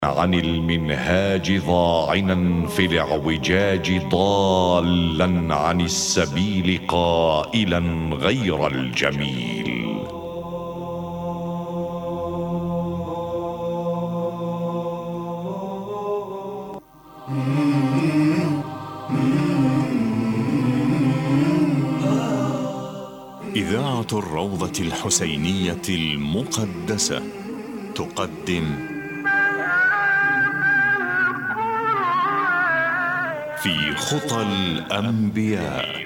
عن المنهاج ضاعنا في الاعوجاج ضالا عن السبيل قائلا غير الجميل. إذاعة الروضة الحسينية المقدسة تقدم في خطى الأنبياء.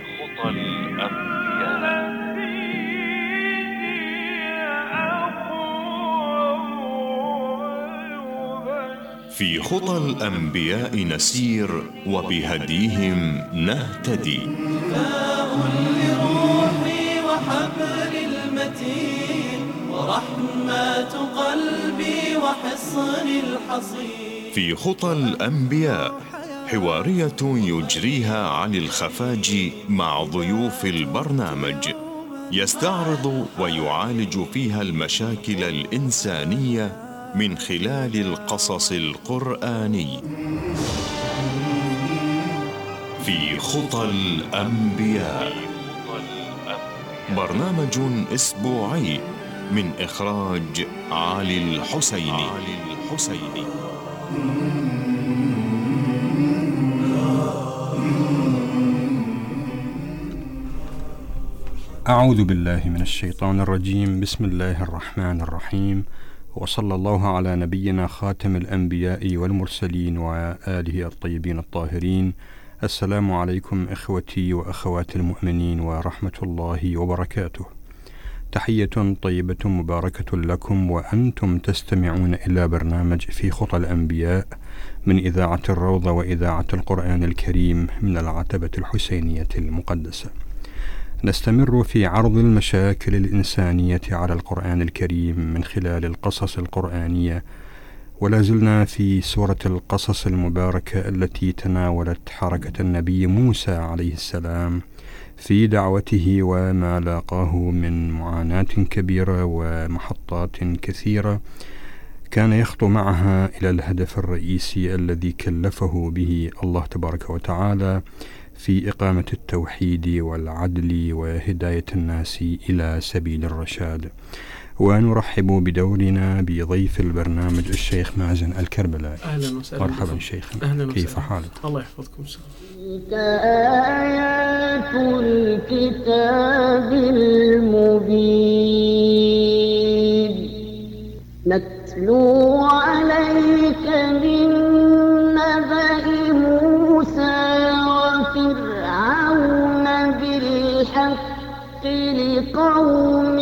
في خطى الأنبياء نسير وبهديهم نهتدي. شفاء لروحي وحبل المتين ورحمة قلبي وحصن الحصين. في خطى الأنبياء حوارية يجريها عن الخفاج مع ضيوف البرنامج، يستعرض ويعالج فيها المشاكل الإنسانية من خلال القصص القرآني. في خطى الأنبياء، برنامج أسبوعي من إخراج علي الحسيني. أعوذ بالله من الشيطان الرجيم. بسم الله الرحمن الرحيم، وصلى الله على نبينا خاتم الأنبياء والمرسلين وآله الطيبين الطاهرين. السلام عليكم إخوتي وأخوات المؤمنين ورحمة الله وبركاته. تحية طيبة مباركة لكم وأنتم تستمعون إلى برنامج في خطى الأنبياء من إذاعة الروضة وإذاعة القرآن الكريم من العتبة الحسينية المقدسة. نستمر في عرض المشاكل الإنسانية على القرآن الكريم من خلال القصص القرآنية، ولا زلنا في سورة القصص المباركة التي تناولت حركة النبي موسى عليه السلام في دعوته وما لاقاه من معاناة كبيرة ومحطات كثيرة كان يخطو معها إلى الهدف الرئيسي الذي كلفه به الله تبارك وتعالى في إقامة التوحيد والعدل وهداية الناس إلى سبيل الرشاد. ونرحب بدورنا بضيف البرنامج الشيخ مازن الكربلائي. أهلا وسهلا. مرحبا شيخنا. أهلا كيف وسهلا. حالك؟ الله يحفظكم. تلك آيات الكتاب المبين نتلو عليك من نبأ موسى وفرعون بالحق لقوم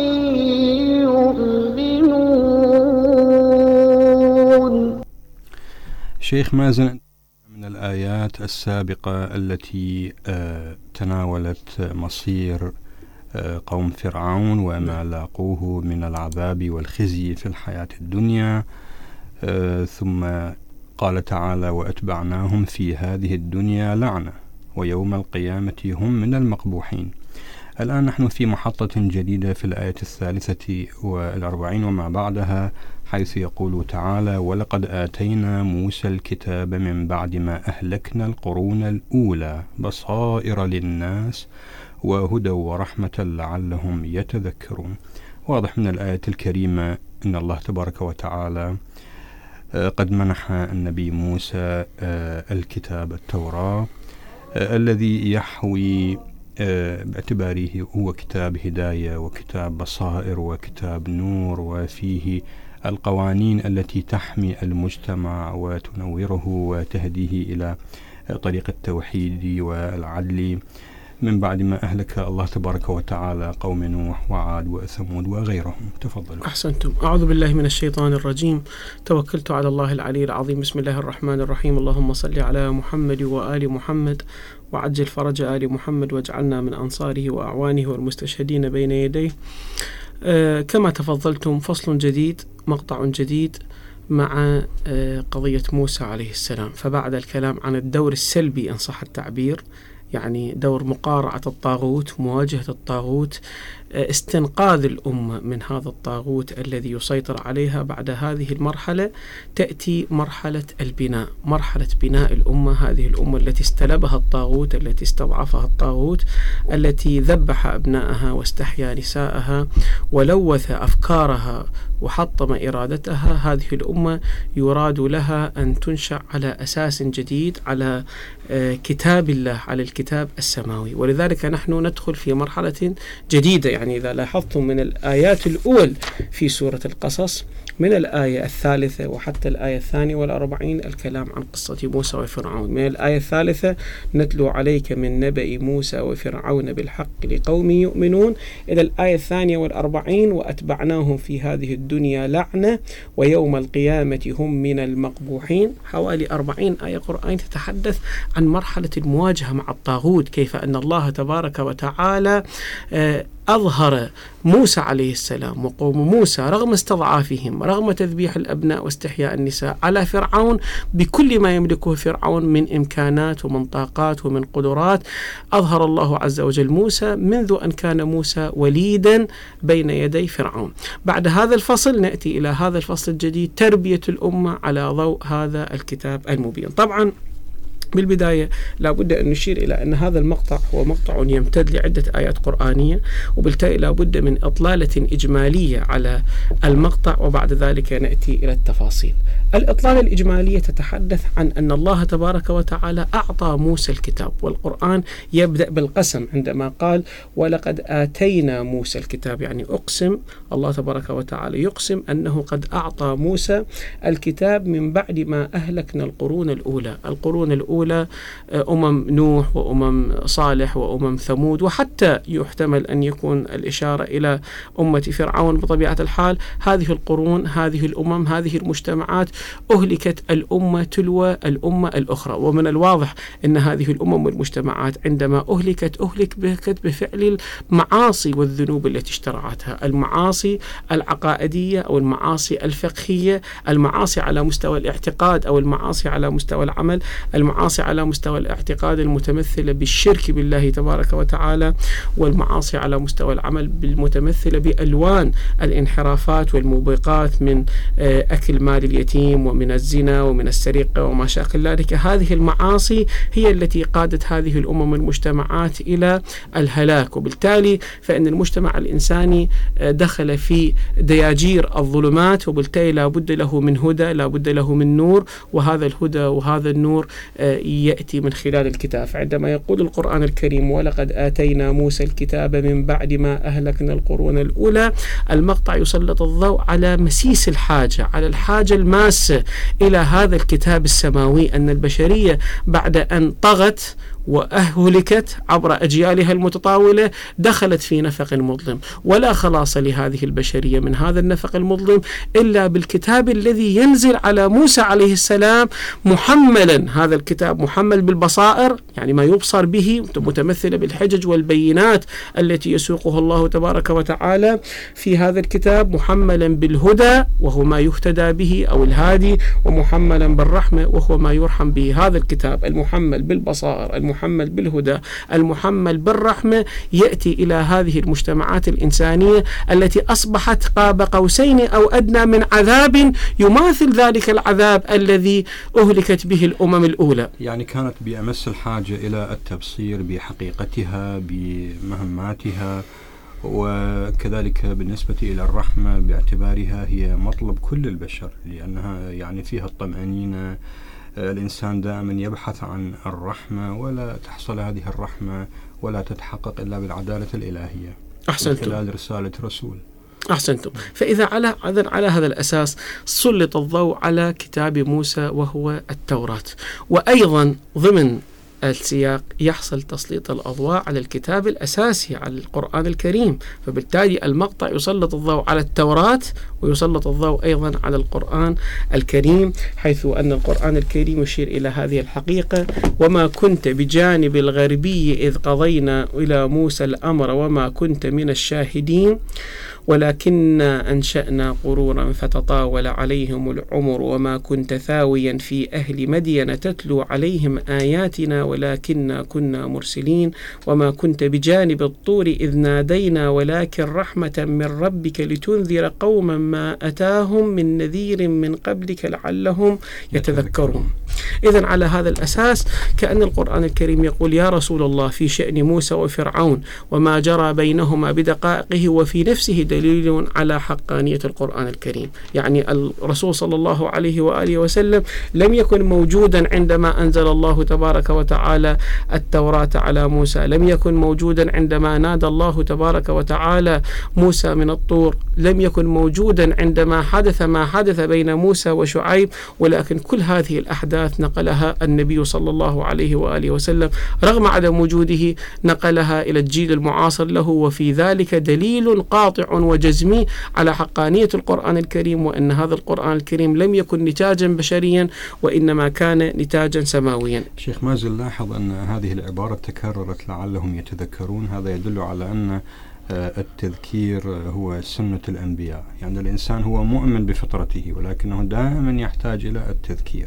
يؤمنون. شيخ مازن، من الآيات السابقة التي تناولت مصير قوم فرعون وما لاقوه من العذاب والخزي في الحياة الدنيا، ثم قال تعالى: وأتبعناهم في هذه الدنيا لعنة ويوم القيامة هم من المقبوحين. الآن نحن في محطة جديدة في الآية 43 وما بعدها، حيث يقول تعالى: ولقد آتينا موسى الكتاب من بعد ما أهلكنا القرون الأولى بصائر للناس وهدى ورحمة لعلهم يتذكرون. واضح من الآية الكريمة أن الله تبارك وتعالى قد منح النبي موسى الكتاب التوراة الذي يحوي باعتباره هو كتاب هداية وكتاب بصائر وكتاب نور، وفيه القوانين التي تحمي المجتمع وتنوره وتهديه إلى طريق التوحيد والعدل من بعد ما أهلك الله تبارك وتعالى قوم نوح وعاد وثمود وغيرهم. تفضلوا. أحسنتم. أعوذ بالله من الشيطان الرجيم. توكلت على الله العلي العظيم. بسم الله الرحمن الرحيم. اللهم صل على محمد وآل محمد وعجل فرج آل محمد واجعلنا من أنصاره وأعوانه والمستشهدين بين يديه. كما تفضلتم، فصل جديد، مقطع جديد مع قضية موسى عليه السلام. فبعد الكلام عن الدور السلبي إن صح التعبير، يعني دور مقارعة الطاغوت، مواجهة الطاغوت، استنقاذ الأمة من هذا الطاغوت الذي يسيطر عليها. بعد هذه المرحلة تأتي مرحلة البناء، مرحلة بناء الأمة، هذه الأمة التي استلبها الطاغوت، التي استضعفها الطاغوت، التي ذبح أبنائها واستحيا نساءها ولوث أفكارها وحطم إرادتها. هذه الأمة يراد لها أن تنشأ على أساس جديد، على كتاب الله، على الكتاب السماوي. ولذلك نحن ندخل في مرحلة جديدة. يعني إذا لاحظتم من الآيات الأول في سورة القصص، من الآية 3 وحتى الآية 42 الكلام عن قصة موسى وفرعون. من الآية 3 نتلو عليك من نبأ موسى وفرعون بالحق لقوم يؤمنون، إلى الآية 42 وأتبعناهم في هذه الدنيا لعنة ويوم القيامة هم من المقبوحين. حوالي 40 آية قرآن تتحدث عن مرحلة المواجهة مع الطاغوت، كيف أن الله تبارك وتعالى أظهر موسى عليه السلام وقوم موسى رغم استضعافهم، رغم تذبيح الأبناء واستحياء النساء، على فرعون بكل ما يملكه فرعون من إمكانات ومن طاقات ومن قدرات. أظهر الله عز وجل موسى منذ أن كان موسى وليدا بين يدي فرعون. بعد هذا الفصل نأتي إلى هذا الفصل الجديد، تربية الأمة على ضوء هذا الكتاب المبين. طبعا بالبداية لابد أن نشير إلى أن هذا المقطع هو مقطع يمتد لعدة آيات قرآنية، وبالتالي لابد من إطلالة إجمالية على المقطع، وبعد ذلك نأتي إلى التفاصيل. الإطلالة الإجمالية تتحدث عن أن الله تبارك وتعالى أعطى موسى الكتاب، والقرآن يبدأ بالقسم عندما قال ولقد آتينا موسى الكتاب، يعني أقسم، الله تبارك وتعالى يقسم أنه قد أعطى موسى الكتاب من بعد ما أهلكنا القرون الأولى. القرون الأولى أمم نوح وأمم صالح وأمم ثمود، وحتى يحتمل أن يكون الإشارة إلى أمة فرعون. بطبيعة الحال هذه القرون، هذه الأمم، هذه المجتمعات أهلكت الأمة تلو الأمة الأخرى. ومن الواضح أن هذه الأمم والمجتمعات عندما أهلكت بفعل المعاصي والذنوب التي اشترعتها، المعاصي العقائدية أو المعاصي الفقهية، المعاصي على مستوى الاعتقاد أو المعاصي على مستوى العمل، المعاصي على مستوى الاعتقاد المتمثلة بالشرك بالله تبارك وتعالى، والمعاصي على مستوى العمل المتمثلة بألوان الانحرافات والموبقات من أكل مال اليتيم ومن الزنا ومن السرقة وما شاكل ذلك. هذه المعاصي هي التي قادت هذه الأمم والمجتمعات إلى الهلاك، وبالتالي فإن المجتمع الإنساني دخل في دياجير الظلمات، وبالتالي لا بد له من هدى، لا بد له من نور، وهذا الهدى وهذا النور يأتي من خلال الكتاب. عندما يقول القرآن الكريم ولقد آتينا موسى الكتاب من بعد ما أهلكنا القرون الأولى، المقطع يسلط الضوء على مسيس الحاجة، على الحاجة الماسة إلى هذا الكتاب السماوي، أن البشرية بعد أن طغت وأهلكت عبر أجيالها المتطاولة دخلت في نفق مظلم، ولا خلاص لهذه البشرية من هذا النفق المظلم إلا بالكتاب الذي ينزل على موسى عليه السلام محملا. هذا الكتاب محمل بالبصائر، يعني ما يبصر به، متمثلة بالحجج والبينات التي يسوقها الله تبارك وتعالى في هذا الكتاب، محملا بالهدى وهو ما يهتدى به أو الهادي، ومحملا بالرحمة وهو ما يرحم به. هذا الكتاب المحمل بالبصائر، المحمل بالهدى، المحمل بالرحمة، يأتي إلى هذه المجتمعات الإنسانية التي أصبحت قاب قوسين أو أدنى من عذاب يماثل ذلك العذاب الذي أهلكت به الأمم الأولى. يعني كانت بأمس الحاجة إلى التبصير بحقيقتها، بمهماتها، وكذلك بالنسبة إلى الرحمة باعتبارها هي مطلب كل البشر، لأنها يعني فيها الطمأنينة. الإنسان دائما يبحث عن الرحمة، ولا تحصل هذه الرحمة ولا تتحقق إلا بالعدالة الإلهية. أحسنتم. خلال رسالة رسول. أحسنتم. فإذا على هذا الأساس سلط الضوء على كتاب موسى وهو التوراة، وأيضا ضمن السياق يحصل تسليط الأضواء على الكتاب الأساسي، على القرآن الكريم. فبالتالي المقطع يسلط الضوء على التوراة ويسلط الضوء أيضا على القرآن الكريم، حيث أن القرآن الكريم يشير إلى هذه الحقيقة: وما كنت بجانب الغربي إذ قضينا إلى موسى الأمر وما كنت من الشاهدين ولكننا أنشأنا قرورا فتطاول عليهم العمر وما كنت ثاويا في أهل مدين تتلو عليهم آياتنا ولكننا كنا مرسلين وما كنت بجانب الطور إذ نادينا ولكن رحمة من ربك لتنذر قوما ما أتاهم من نذير من قبلك لعلهم يتذكرون. إذن على هذا الأساس كأن القرآن الكريم يقول يا رسول الله في شأن موسى وفرعون وما جرى بينهما بدقائقه وفي نفسه دليل على حقانية القرآن الكريم. يعني الرسول صلى الله عليه وآله وسلم لم يكن موجودا عندما أنزل الله تبارك وتعالى التوراة على موسى، لم يكن موجودا عندما نادى الله تبارك وتعالى موسى من الطور، لم يكن موجودا عندما حدث ما حدث بين موسى وشعيب، ولكن كل هذه الأحداث نقلها النبي صلى الله عليه وآله وسلم رغم عدم وجوده، نقلها إلى الجيل المعاصر له، وفي ذلك دليل قاطع وجزمي على حقانية القرآن الكريم، وأن هذا القرآن الكريم لم يكن نتاجا بشريا وإنما كان نتاجا سماويا. شيخ مازن لاحظ أن هذه العبارة تكررت لعلهم يتذكرون، هذا يدل على أن التذكير هو سنة الأنبياء، يعني الإنسان هو مؤمن بفطرته ولكنه دائما يحتاج إلى التذكير،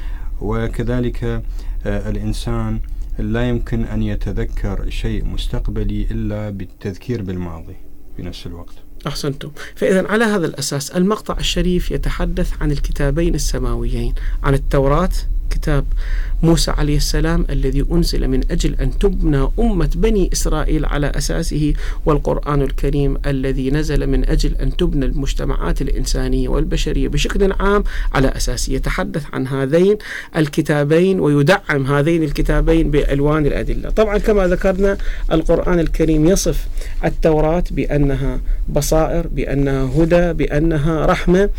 وكذلك الإنسان لا يمكن أن يتذكر شيء مستقبلي إلا بالتذكير بالماضي في نفس الوقت. أحسنتم. فإذا على هذا الأساس المقطع الشريف يتحدث عن الكتابين السماويين، عن التوراة كتاب موسى عليه السلام الذي أنزل من أجل أن تبنى أمة بني إسرائيل على أساسه، والقرآن الكريم الذي نزل من أجل أن تبنى المجتمعات الإنسانية والبشرية بشكل عام على أساسه. يتحدث عن هذين الكتابين ويدعم هذين الكتابين بألوان الأدلة. طبعا كما ذكرنا القرآن الكريم يصف التوراة بأنها بصائر، بأنها هدى، بأنها رحمة.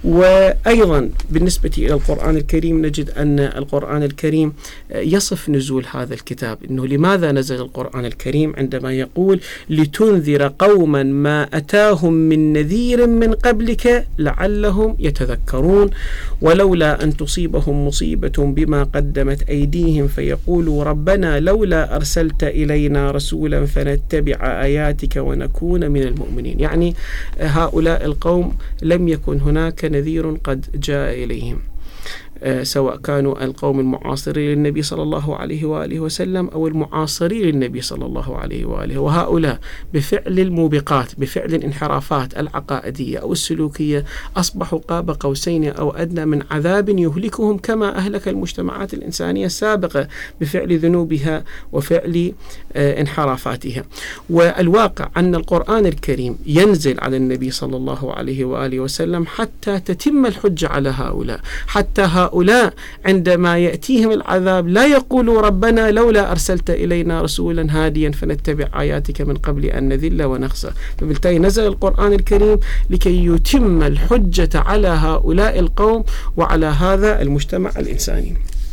وأيضا بالنسبة إلى القرآن الكريم نجد أن القرآن الكريم يصف نزول هذا الكتاب، إنه لماذا نزل القرآن الكريم عندما يقول لتنذر قوما ما أتاهم من نذير من قبلك لعلهم يتذكرون ولولا أن تصيبهم مصيبة بما قدمت أيديهم فيقولوا ربنا لولا أرسلت إلينا رسولا فنتبع آياتك ونكون من المؤمنين. يعني هؤلاء القوم لم يكن هناك نذير قد جاء إليهم، سواء كانوا القوم المعاصرين للنبي صلى الله عليه وآله وسلم أو المعاصرين للنبي صلى الله عليه وآله، وهؤلاء بفعل الموبقات، بفعل الانحرافات العقائدية أو السلوكية أصبحوا قاب قوسين أو أدنى من عذاب يهلكهم كما أهلك المجتمعات الإنسانية السابقة بفعل ذنوبها وفعل انحرافاتها. والواقع أن القرآن الكريم ينزل على النبي صلى الله عليه وآله وسلم حتى تتم الحجة على هؤلاء، حتى هؤلاء عندما يأتيهم العذاب لا يقولوا ربنا لولا أرسلت إلينا رسولا هاديا فنتبع آياتك من قبل أن نذل ونخزى. فبالتالي نزل القرآن الكريم لكي يتم الحجة على هؤلاء القوم وعلى هذا المجتمع الإنساني.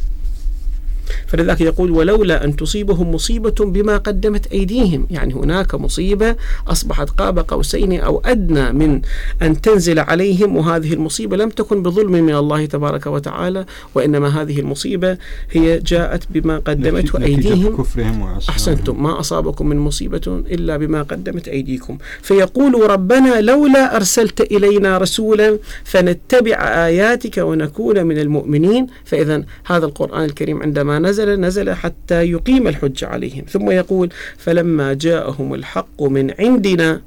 فلذلك يقول ولولا أن تصيبهم مصيبة بما قدمت أيديهم، يعني هناك مصيبة أصبحت قاب قوسين أو أدنى من أن تنزل عليهم، وهذه المصيبة لم تكن بظلم من الله تبارك وتعالى، وإنما هذه المصيبة هي جاءت بما قدمت أيديهم. أحسنتم، ما أصابكم من مصيبة إلا بما قدمت أيديكم. فيقول ربنا لولا أرسلت إلينا رسولا فنتبع آياتك ونكون من المؤمنين. فإذا هذا القرآن الكريم عندما نزل حتى يقيم الحجة عليهم. ثم يقول فلما جاءهم الحق من عندنا،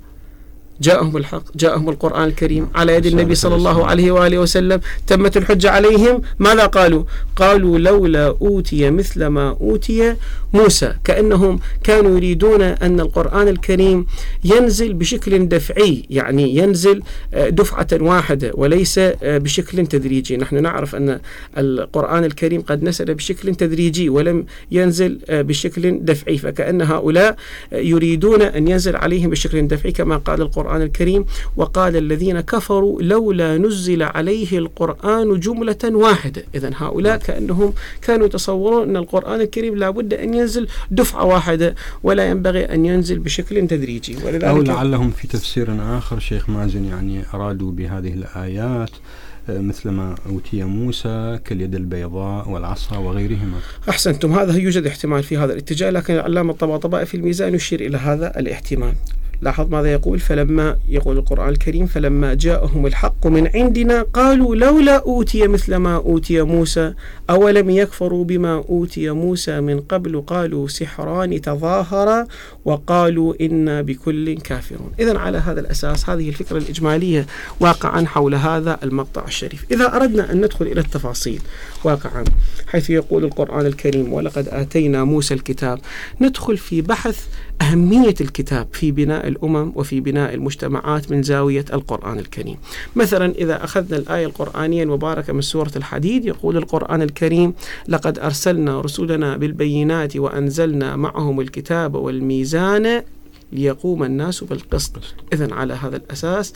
جاءهم القرآن الكريم على يد النبي صلى الله عليه وآله وسلم، تمت الحجة عليهم. ماذا قالوا لولا أوتي مثل ما أوتي موسى، كأنهم كانوا يريدون أن القرآن الكريم ينزل بشكل دفعي، يعني ينزل دفعة واحدة وليس بشكل تدريجي. نحن نعرف أن القرآن الكريم قد نزل بشكل تدريجي ولم ينزل بشكل دفعي، فكأن هؤلاء يريدون أن ينزل عليهم بشكل دفعي كما قال القرآن الكريم وقال الذين كفروا لولا نزل عليه القرآن جملة واحدة. إذن هؤلاء كأنهم كانوا يتصورون أن القرآن الكريم لا بد أن ينزل دفعة واحدة ولا ينبغي أن ينزل بشكل تدريجي. أو لعلهم في تفسير آخر شيخ مازن يعني أرادوا بهذه الآيات مثل ما أوتي موسى كاليد البيضاء والعصا وغيرهما. أحسنتم، هذا يوجد احتمال في هذا الاتجاه، لكن العلامة الطباطبائي في الميزان يشير إلى هذا الاحتمال. لاحظ ماذا يقول، فلما يقول القرآن الكريم فلما جاءهم الحق من عندنا قالوا لولا أوتي مثل ما أوتي موسى أولم يكفروا بما أوتي موسى من قبل قالوا سحران تظاهرا وقالوا إنا بكل كافرون. إذن على هذا الأساس هذه الفكرة الإجمالية واقعا حول هذا المقطع الشريف. إذا أردنا أن ندخل إلى التفاصيل واقعا حيث يقول القرآن الكريم ولقد آتينا موسى الكتاب، ندخل في بحث أهمية الكتاب في بناء الأمم وفي بناء المجتمعات من زاوية القرآن الكريم. مثلا إذا أخذنا الآية القرآنية المباركة من سورة الحديد، يقول القرآن الكريم لقد أرسلنا رسلنا بالبينات وأنزلنا معهم الكتاب والميزان ليقوم الناس بالقسط. إذن على هذا الأساس،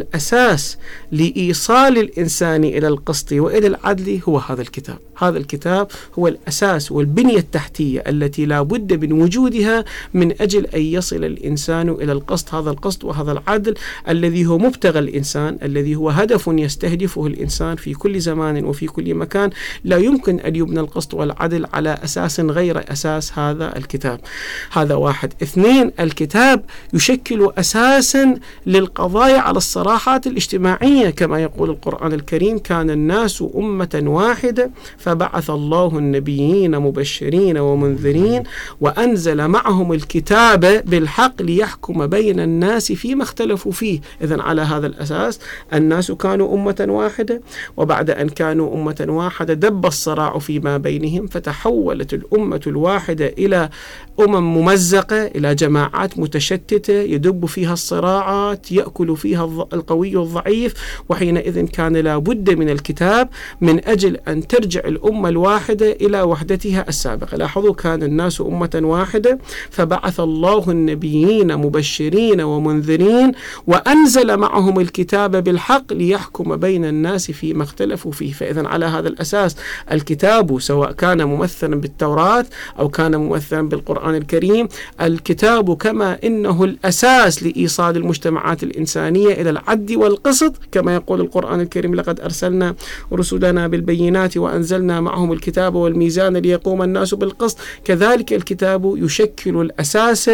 الأساس لإيصال الإنسان إلى القسط وإلى العدل هو هذا الكتاب. هذا الكتاب هو الأساس والبنية التحتية التي لا بد من وجودها من أجل أن يصل الإنسان إلى القسط، هذا القسط وهذا العدل الذي هو مبتغى الإنسان، الذي هو هدف يستهدفه الإنسان في كل زمان وفي كل مكان. لا يمكن أن يبنى القسط والعدل على أساس غير أساس هذا الكتاب. هذا واحد. اثنين، الكتاب يشكل أساسا للقضاء على الصراعات الاجتماعية كما يقول القرآن الكريم كان الناس أمة واحدة فبعث الله النبيين مبشرين ومنذرين وأنزل معهم الكتاب بالحق ليحكم بين الناس فيما اختلفوا فيه. إذن على هذا الأساس الناس كانوا أمة واحدة، وبعد أن كانوا أمة واحدة دب الصراع فيما بينهم، فتحولت الأمة الواحدة إلى أمم ممزقة، إلى جماعات متشتتة يدب فيها الصراعات، يأكل فيها القوي الضعيف. وحينئذ كان لا بد من الكتاب من أجل أن ترجع الأمة الواحدة إلى وحدتها السابقة. لاحظوا كان الناس أمة واحدة فبعث الله النبيين مبشرين ومنذرين وأنزل معهم الكتاب بالحق ليحكم بين الناس فيما اختلفوا فيه. فإذن على هذا الأساس الكتاب سواء كان ممثلا بالتوراة أو كان ممثلا بالقرآن الكريم، الكتاب كما إنه الأساس لإيصال المجتمعات الإنسانية إلى العدل والقسط كما يقول القرآن الكريم لقد أرسلنا رسلنا بالبينات وأنزلنا معهم الكتاب والميزان ليقوم الناس بالقسط، كذلك الكتاب يشكل الأساس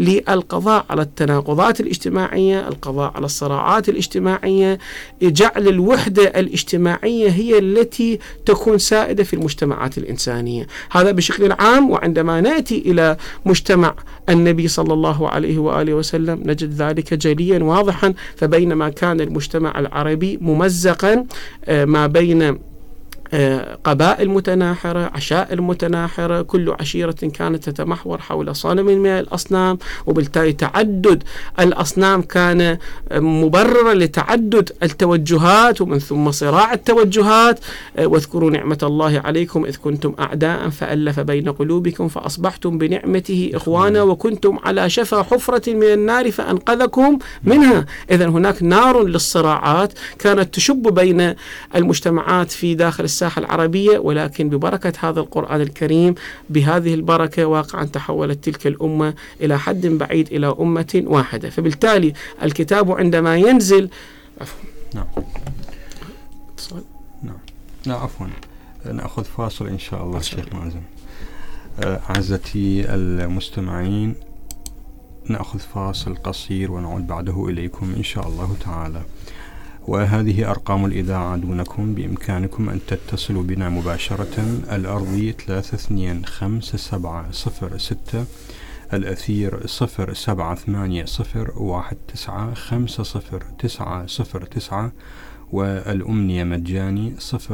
للقضاء على التناقضات الاجتماعية، القضاء على الصراعات الاجتماعية، جعل الوحدة الاجتماعية هي التي تكون سائدة في المجتمعات الإنسانية. هذا بشكل عام. وعندما نأتي إلى مجتمع النبي صلى الله عليه وآله وسلم نجد ذلك جليا واضحا. فبينما كان المجتمع العربي ممزقا ما بين قبائل متناحرة، عشائر متناحرة، كل عشيرة كانت تتمحور حول صنم من الأصنام، وبالتالي تعدد الأصنام كان مبررا لتعدد التوجهات ومن ثم صراع التوجهات. واذكروا نعمة الله عليكم إذ كنتم أعداء فألف بين قلوبكم فأصبحتم بنعمته إخوانا وكنتم على شفا حفرة من النار فأنقذكم منها. إذن هناك نار للصراعات كانت تشب بين المجتمعات في داخل الساحة العربية، ولكن ببركة هذا القرآن الكريم بهذه البركة واقعا تحولت تلك الأمة إلى حد بعيد إلى أمة واحدة. فبالتالي الكتاب عندما ينزل عفوا نأخذ فاصل إن شاء الله شيخ مازن. أعزتي المستمعين نأخذ فاصل قصير ونعود بعده إليكم إن شاء الله تعالى. وهذه أرقام الإذاعة دونكم، بإمكانكم أن تتصلوا بنا مباشرة. الأرضي 325706، الأثير 0780195009، والأمنية مجاني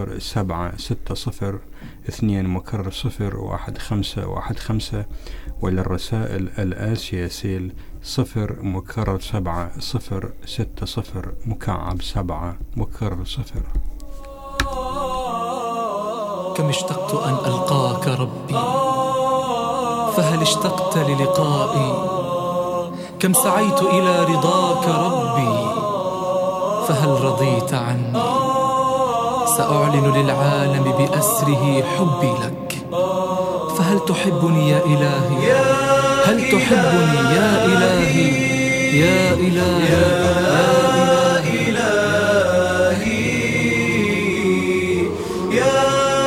0760-2-01515، وللرسائل الآسيا سيل 0-760-0. كم اشتقت أن ألقاك ربي، فهل اشتقت للقائي؟ كم سعيت إلى رضاك ربي، فهل رضيت عني؟ سأعلن للعالم بأسره حبي لك، فهل تحبني يا إلهي؟ هل تحبني يا إلهي؟ يا إلهي يا إلهي يا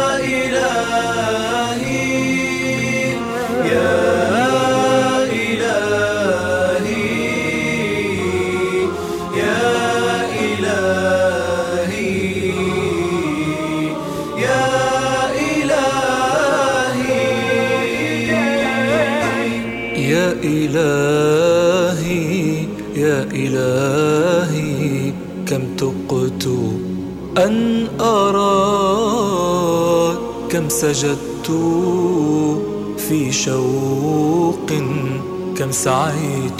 إلهي يا إلهي إلهي يا إلهي كم تقت أن أراك كم سجدت في شوق كم سعيت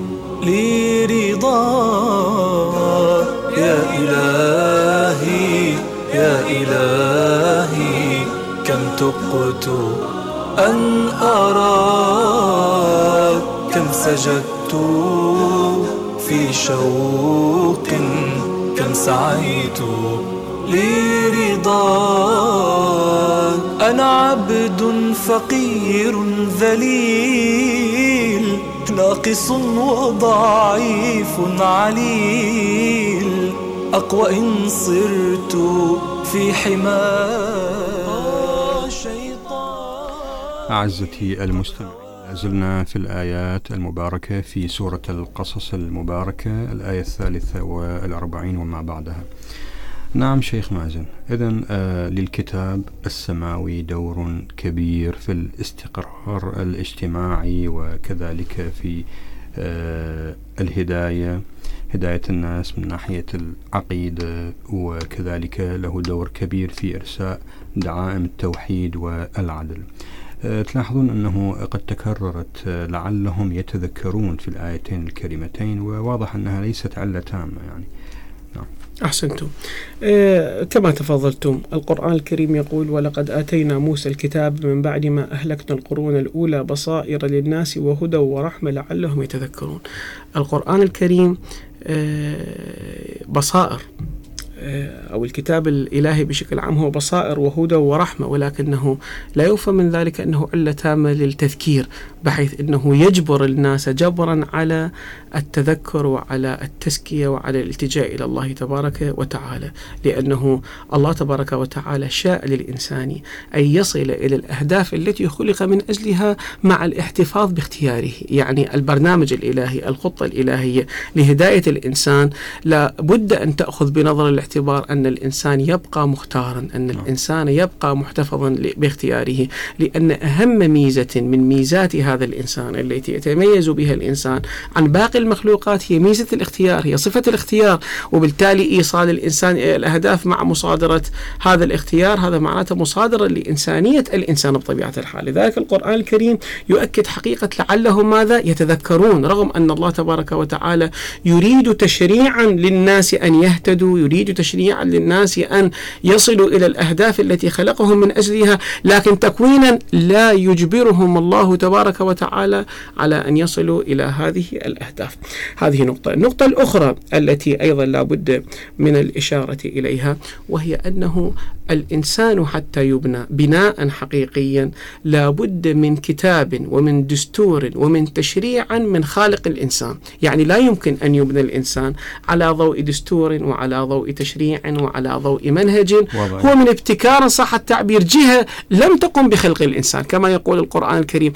لرضاك يا إلهي يا إلهي كم تقت أن أراك كم سجدت في شوق كم سعيت لرضاك أنا عبد فقير ذليل ناقص وضعيف عليل أقوى إن صرت في حماك شيطان. أعزتي المستمعين، لازلنا في الآيات المباركة في سورة القصص المباركة، الآية 43 وما بعدها. نعم شيخ مازن، إذن للكتاب السماوي دور كبير في الاستقرار الاجتماعي وكذلك في الهداية، هداية الناس من ناحية العقيدة، وكذلك له دور كبير في إرساء دعائم التوحيد والعدل. تلاحظون أنه قد تكررت لعلهم يتذكرون في الآيتين الكريمتين، وواضح أنها ليست علة تامة يعني. نعم. أحسنتم. كما تفضلتم، القرآن الكريم يقول: ولقد آتينا موسى الكتاب من بعد ما أهلكنا القرون الأولى بصائر للناس وهدى ورحمة لعلهم يتذكرون. القرآن الكريم بصائر، أو الكتاب الإلهي بشكل عام هو بصائر وهدى ورحمة، ولكنه لا يفهم من ذلك أنه علة تامة للتذكير، بحيث أنه يجبر الناس جبرا على التذكر وعلى التزكية وعلى الالتجاء إلى الله تبارك وتعالى، لأنه الله تبارك وتعالى شاء للإنسان أن يصل إلى الأهداف التي خلق من أجلها مع الاحتفاظ باختياره. يعني البرنامج الإلهي، الخطة الإلهية لهداية الإنسان لا بد أن تأخذ بنظر الاعتبار أن الإنسان يبقى مختارا، أن الإنسان يبقى محتفظا باختياره، لأن أهم ميزة من ميزات هذا الإنسان التي يتميز بها الإنسان عن باقي المخلوقات هي ميزة الاختيار، هي صفة الاختيار، وبالتالي إيصال الإنسان إلى الأهداف مع مصادرة هذا الاختيار، هذا معناته مصادرة لإنسانية الإنسان بطبيعة الحال. لذلك القرآن الكريم يؤكد حقيقة لعلهم ماذا يتذكرون، رغم أن الله تبارك وتعالى يريد تشريعا للناس أن يهتدوا، يريد تشريعا للناس أن يصلوا إلى الأهداف التي خلقهم من أجلها، لكن تكوينا لا يجبرهم الله تبارك وتعالى على أن يصلوا إلى هذه الأهداف. هذه نقطة. النقطة الأخرى التي أيضا لا بد من الإشارة إليها، وهي أنه الإنسان حتى يبنى بناء حقيقيا لا بد من كتاب ومن دستور ومن تشريع من خالق الإنسان. يعني لا يمكن أن يبنى الإنسان على ضوء دستور وعلى ضوء تشريع وعلى ضوء منهج هو من ابتكار صح التعبير جهة لم تقم بخلق الإنسان، كما يقول القرآن الكريم: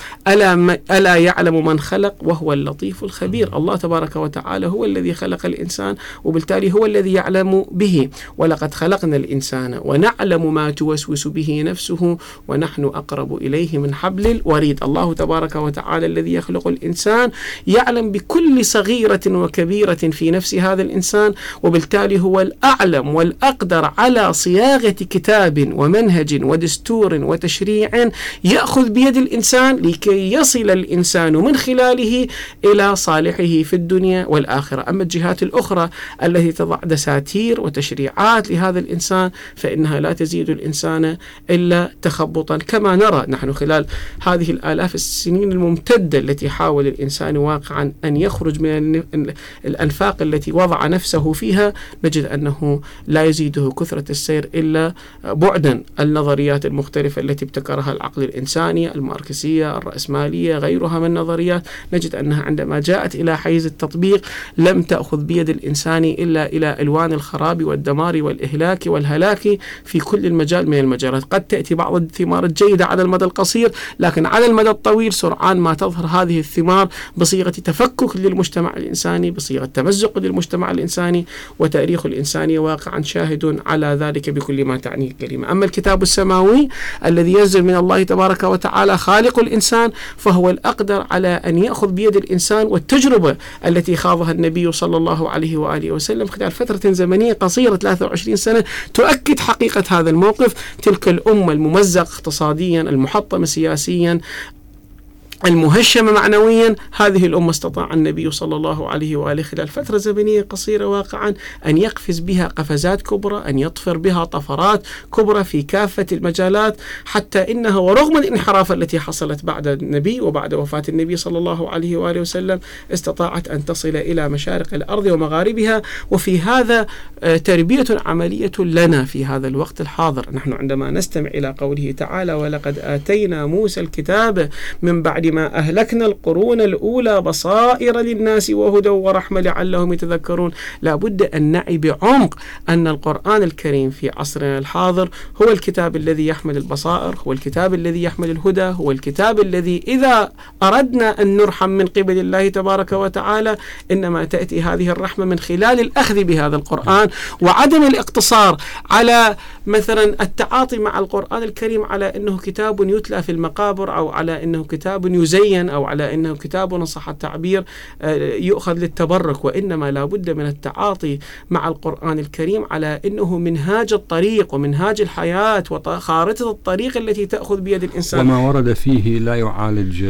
ألا يعلم من خلق وهو اللطيف الخبير. الله تبارك وتعالى هو الذي خلق الإنسان، وبالتالي هو الذي يعلم به. ولقد خلقنا الإنسان ونعلم ما توسوس به نفسه ونحن أقرب إليه من حبل الوريد. الله تبارك وتعالى الذي يخلق الإنسان يعلم بكل صغيرة وكبيرة في نفس هذا الإنسان، وبالتالي هو الأعلم والأقدر على صياغة كتاب ومنهج ودستور وتشريع يأخذ بيد الإنسان لكي يصل الإنسان من خلاله إلى صالحه في الدنيا والآخرة. أما الجهات الأخرى التي تضع دساتير وتشريعات لهذا الإنسان فإنها لا تزيد الإنسان إلا تخبطا، كما نرى نحن خلال هذه الآلاف السنين الممتدة التي حاول الإنسان واقعا أن يخرج من الأنفاق التي وضع نفسه فيها، نجد أنه لا يزيده كثرة السير إلا بعدا. النظريات المختلفة التي ابتكرها العقل الإنساني، الماركسية، الرأسمالية، غيرها من النظريات، نجد أنها عندما جاءت إلى حيز التطبيق لم تأخذ بيد الإنسان إلا إلى ألوان الخراب والدمار والإهلاك والهلاك في كل المجال من المجالات. قد تأتي بعض الثمار الجيدة على المدى القصير، لكن على المدى الطويل سرعان ما تظهر هذه الثمار بصيغة تفكك للمجتمع الإنساني، بصيغة تمزق للمجتمع الإنساني، وتاريخ الإنسانية واقعا شاهد على ذلك بكل ما تعنيه الكلمة. أما الكتاب السماوي الذي ينزل من الله تبارك وتعالى خالق الإنسان، فهو الأقدر على أن يأخذ بيد الإنسان، والتجربة التي خاضها النبي صلى الله عليه وآله وسلم خلال فترة زمنية قصيرة 23 سنة تؤكد حقيقة هذا الموقف. تلك الأمة الممزقة اقتصاديا، المحطمة سياسيا، المهشمة معنويا، هذه الأمة استطاع النبي صلى الله عليه وآله خلال فترة زمنية قصيرة واقعا أن يقفز بها قفزات كبرى، أن يطفر بها طفرات كبرى في كافة المجالات، حتى إنها ورغم الانحراف التي حصلت بعد النبي وبعد وفاة النبي صلى الله عليه وآله وسلم استطاعت أن تصل إلى مشارق الأرض ومغاربها. وفي هذا تربية عملية لنا في هذا الوقت الحاضر. نحن عندما نستمع إلى قوله تعالى: ولقد آتينا موسى الكتاب من بعد ما أهلكنا القرون الأولى بصائر للناس وهدى ورحمة لعلهم يتذكرون، لا بد أن نعي بعمق أن القرآن الكريم في عصرنا الحاضر هو الكتاب الذي يحمل البصائر، هو الكتاب الذي يحمل الهدى، هو الكتاب الذي إذا أردنا أن نرحم من قبل الله تبارك وتعالى إنما تأتي هذه الرحمة من خلال الأخذ بهذا القرآن، وعدم الاقتصار على مثلا التعاطي مع القرآن الكريم على أنه كتاب يتلى في المقابر، أو على أنه كتاب يزين، أو على أنه كتاب إن صح التعبير يؤخذ للتبرك. وإنما لا بد من التعاطي مع القرآن الكريم على أنه منهاج الطريق ومنهاج الحياة وخارطة الطريق التي تأخذ بيد الإنسان، وما ورد فيه لا يعالج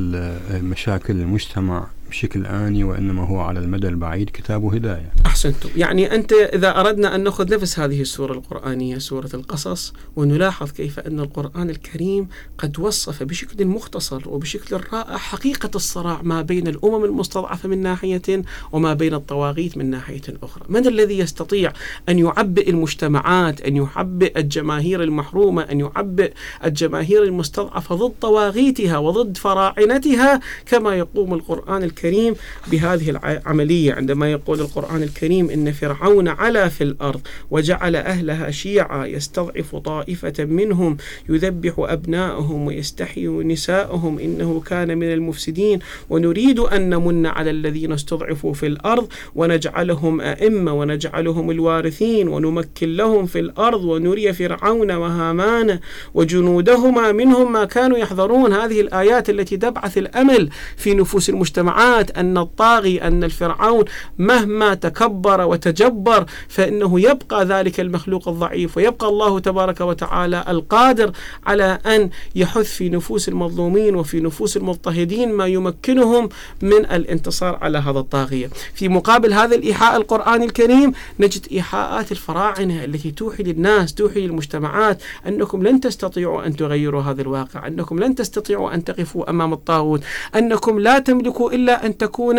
مشاكل المجتمع بشكل آني، وإنما هو على المدى البعيد كتاب هداية. أحسنتم. يعني أنت إذا أردنا أن نأخذ نفس هذه السورة القرآنية سورة القصص ونلاحظ كيف أن القرآن الكريم قد وصف بشكل مختصر وبشكل رائع حقيقة الصراع ما بين الأمم المستضعفة من ناحية وما بين الطواغيت من ناحية أخرى. من الذي يستطيع أن يعبئ المجتمعات، أن يعبئ الجماهير المحرومة، أن يعبئ الجماهير المستضعفة ضد طواغيتها وضد فراعنتها كما يقوم القرآن الكريم بهذه العملية؟ عندما يقول القرآن الكريم إن فرعون علا في الأرض وجعل أهلها شيعا يستضعف طائفة منهم يذبح أبناءهم ويستحيي نساءهم إنه كان من المفسدين ونريد أن نمن على الذين استضعفوا في الأرض ونجعلهم أئمة ونجعلهم الوارثين ونمكن لهم في الأرض ونري فرعون وهامان وجنودهما منهم ما كانوا يحذرون. هذه الآيات التي تبعث الأمل في نفوس المجتمعات أن الطاغي، أن الفرعون مهما تكبر وتجبر فإنه يبقى ذلك المخلوق الضعيف، ويبقى الله تبارك وتعالى القادر على أن يحث في نفوس المظلومين وفي نفوس المضطهدين ما يمكنهم من الانتصار على هذا الطاغية. في مقابل هذا الإيحاء القرآن الكريم نجد إيحاءات الفراعنة التي توحي للناس، توحي للمجتمعات أنكم لن تستطيعوا أن تغيروا هذا الواقع، أنكم لن تستطيعوا أن تقفوا أمام الطاغوت، أنكم لا تملكوا إلا أن تكون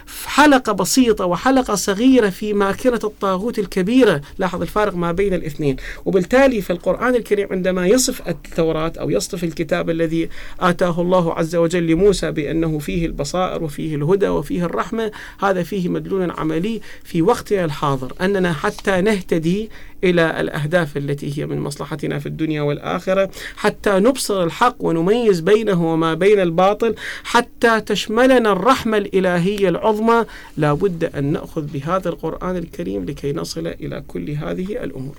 حلقة بسيطة وحلقة صغيرة في ماكنة الطاغوت الكبيرة. لاحظ الفارق ما بين الاثنين. وبالتالي فالقرآن الكريم عندما يصف التوراة أو يصف الكتاب الذي آتاه الله عز وجل لموسى بأنه فيه البصائر وفيه الهدى وفيه الرحمة، هذا فيه مدلول عملي في وقتنا الحاضر أننا حتى نهتدي إلى الأهداف التي هي من مصلحتنا في الدنيا والآخرة، حتى نبصر الحق ونميز بينه وما بين الباطل، حتى تشملنا الرحمة الإلهية العظمى، لا بد أن نأخذ بهذا القرآن الكريم لكي نصل إلى كل هذه الأمور.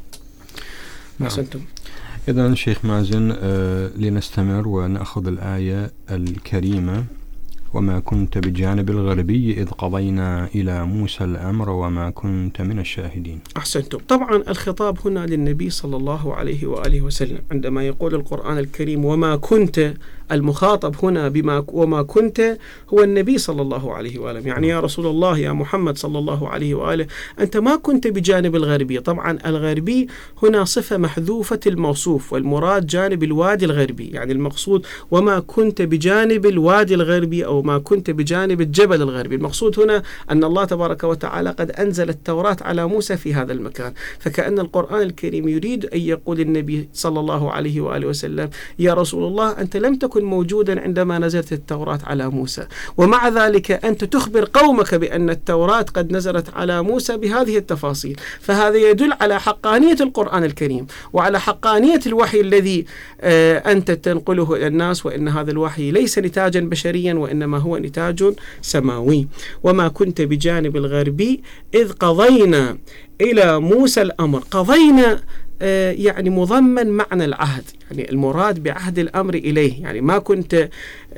أحسنتم. إذن شيخ مازن لنستمر ونأخذ الآية الكريمة: وما كنت بجانب الغربي إذ قضينا إلى موسى الأمر وما كنت من الشاهدين. أحسنتم. طبعا الخطاب هنا للنبي صلى الله عليه وآله وسلم. عندما يقول القرآن الكريم وما كنت، المخاطب هنا بما وما كنت هو النبي صلى الله عليه وآله، يعني يا رسول الله، يا محمد صلى الله عليه وآله، أنت ما كنت بجانب الغربي. طبعا الغربي هنا صفة محذوفة الموصوف، والمراد جانب الوادي الغربي، يعني المقصود وما كنت بجانب الوادي الغربي أو وما كنت بجانب الجبل الغربي. المقصود هنا أن الله تبارك وتعالى قد أنزل التوراة على موسى في هذا المكان، فكأن القرآن الكريم يريد أن يقول النبي صلى الله عليه وآله وسلم: يا رسول الله، أنت لم تكن موجودا عندما نزلت التوراة على موسى، ومع ذلك أنت تخبر قومك بأن التوراة قد نزلت على موسى بهذه التفاصيل. فهذا يدل على حقانية القرآن الكريم وعلى حقانية الوحي الذي أنت تنقله إلى الناس، وإن هذا الوحي ليس نتاجا بشريا وإنما هو نتاج سماوي. وما كنت بجانب الغربي إذ قضينا إلى موسى الأمر. قضينا يعني مضمن معنى العهد، يعني المراد بعهد الأمر إليه، يعني ما كنت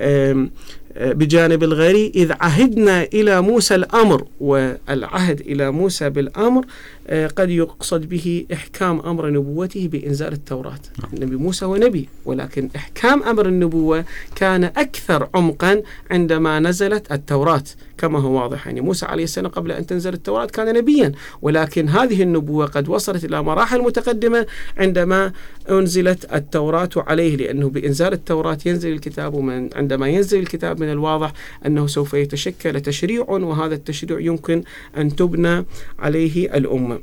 بجانب الغربي إذ عهدنا إلى موسى الأمر. والعهد إلى موسى بالأمر قد يقصد به إحكام أمر نبوته بإنزال التوراة. النبي موسى هو نبي، ولكن إحكام أمر النبوة كان أكثر عمقا عندما نزلت التوراة كما هو واضح. يعني موسى عليه السلام قبل أن تنزل التوراة كان نبيا، ولكن هذه النبوة قد وصلت إلى مراحل متقدمة عندما أنزلت التوراة عليه، لأنه بإنزال التوراة ينزل الكتاب، ومن عندما ينزل الكتاب من الواضح أنه سوف يتشكل تشريع، وهذا التشريع يمكن أن تبنى عليه الأمة.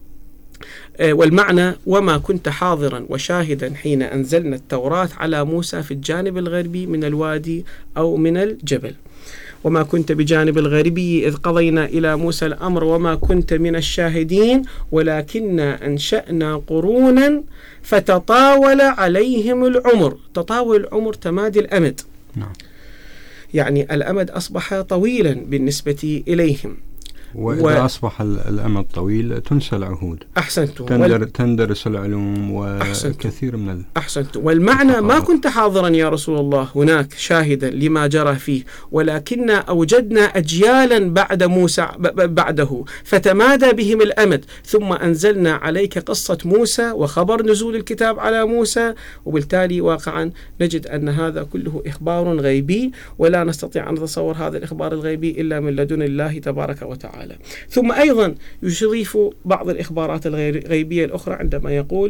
والمعنى: وما كنت حاضرا وشاهدا حين أنزلنا التوراة على موسى في الجانب الغربي من الوادي أو من الجبل. وما كنت بجانب الغربي إذ قضينا إلى موسى الأمر وما كنت من الشاهدين ولكننا أنشأنا قرونا فتطاول عليهم العمر. تطاول العمر تمادي الأمد، يعني الأمد أصبح طويلا بالنسبة إليهم، وإذا أصبح الأمد طويل تنسى العهود. أحسنتم. تندرس العلوم وكثير من أحسنتم. والمعنى: ما كنت حاضرا يا رسول الله هناك شاهدا لما جرى فيه، ولكننا أوجدنا أجيالا بعد موسى بعده فتمادى بهم الأمد، ثم أنزلنا عليك قصة موسى وخبر نزول الكتاب على موسى، وبالتالي واقعا نجد أن هذا كله إخبار غيبي، ولا نستطيع أن نتصور هذا الإخبار الغيبي إلا من لدن الله تبارك وتعالى. ثم أيضا يضيف بعض الإخبارات الغيبية الأخرى عندما يقول: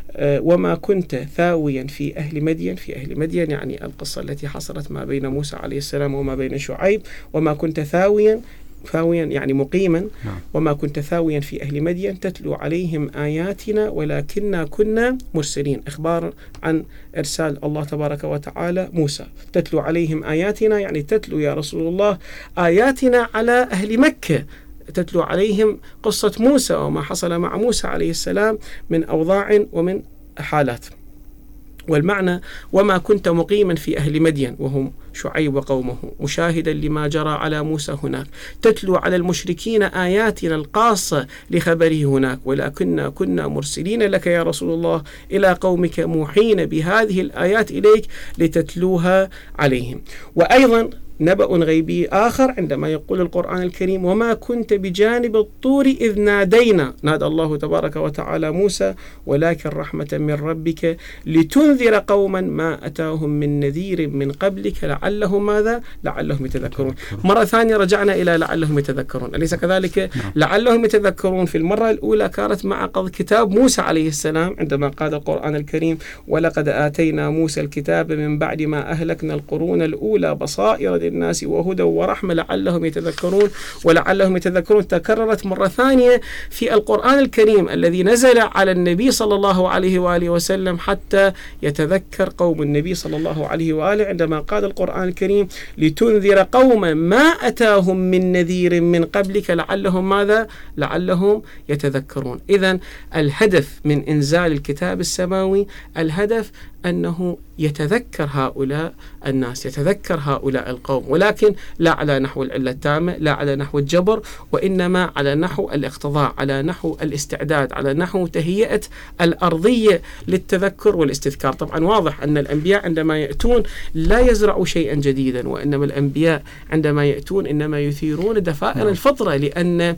وما كنت ثاويا في أهل مدين. في أهل مدين يعني القصة التي حصلت ما بين موسى عليه السلام وما بين شعيب. وما كنت ثاويا يعني مقيما. وما كنت ثاويا في أهل مدين تتلو عليهم آياتنا ولكننا كنا مرسلين. إخبار عن إرسال الله تبارك وتعالى موسى. تتلو عليهم آياتنا يعني تتلو يا رسول الله آياتنا على أهل مكة، تتلو عليهم قصة موسى وما حصل مع موسى عليه السلام من أوضاع ومن حالات. والمعنى: وما كنت مقيما في أهل مدين وهم شعيب وقومه مشاهدا لما جرى على موسى هناك، تتلو على المشركين آياتنا القاصة لخبره هناك، ولكننا كنا مرسلين لك يا رسول الله إلى قومك موحين بهذه الآيات إليك لتتلوها عليهم. وأيضا نبأ غيبي آخر عندما يقول القرآن الكريم: وما كنت بجانب الطور إذ نادينا. نادى الله تبارك وتعالى موسى ولكن رحمة من ربك لتنذر قوما ما أتاهم من نذير من قبلك لعلهم ماذا؟ لعلهم يتذكرون. مرة ثانية رجعنا إلى لعلهم يتذكرون، أليس كذلك؟ لعلهم يتذكرون في المرة الأولى كانت مع كتاب موسى عليه السلام عندما قال القرآن الكريم: ولقد آتينا موسى الكتاب من بعد ما أهلكنا القرون الأولى بصائر للناس وهدى ورحمة لعلهم يتذكرون. ولعلهم يتذكرون تكررت مرة ثانية في القرآن الكريم الذي نزل على النبي صلى الله عليه وآله وسلم حتى يتذكر قوم النبي صلى الله عليه وآله، عندما قال القرآن الكريم: لتنذر قوما ما أتاهم من نذير من قبلك لعلهم ماذا؟ لعلهم يتذكرون. إذن الهدف من إنزال الكتاب السماوي الهدف أنه يتذكر هؤلاء الناس، يتذكر هؤلاء القوم، ولكن لا على نحو العلة التامة، لا على نحو الجبر، وإنما على نحو الاقتضاء، على نحو الاستعداد، على نحو تهيئة الأرضية للتذكر والاستذكار. طبعا واضح أن الأنبياء عندما يأتون لا يزرعوا شيئا جديدا، وإنما الأنبياء عندما يأتون إنما يثيرون دفائر الفطرة، لأن